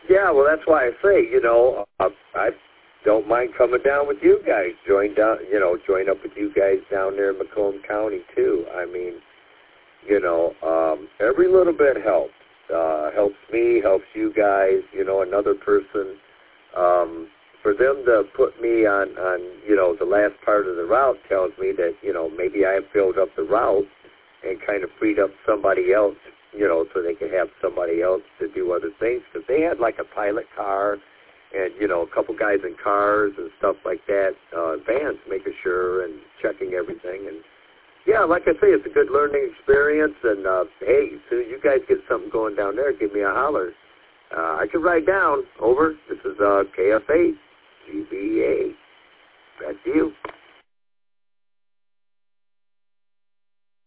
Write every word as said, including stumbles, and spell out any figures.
Yeah, well, that's why I say, you know, uh, I don't mind coming down with you guys. Join down, you know, join up with you guys down there in Macomb County too. I mean, you know, um, every little bit helps. Uh, helps me, helps you guys. You know, another person. Um, for them to put me on, on, you know, the last part of the route tells me that, you know, maybe I have filled up the route and kind of freed up somebody else, you know, so they can have somebody else to do other things. Because they had like a pilot car and, you know, a couple guys in cars and stuff like that, uh, vans, making sure and checking everything. And, yeah, like I say, it's a good learning experience. And, uh, hey, as soon as you guys get something going down there, give me a holler. Uh, I can write down. Over. This is uh, K F A G B A. Back to you.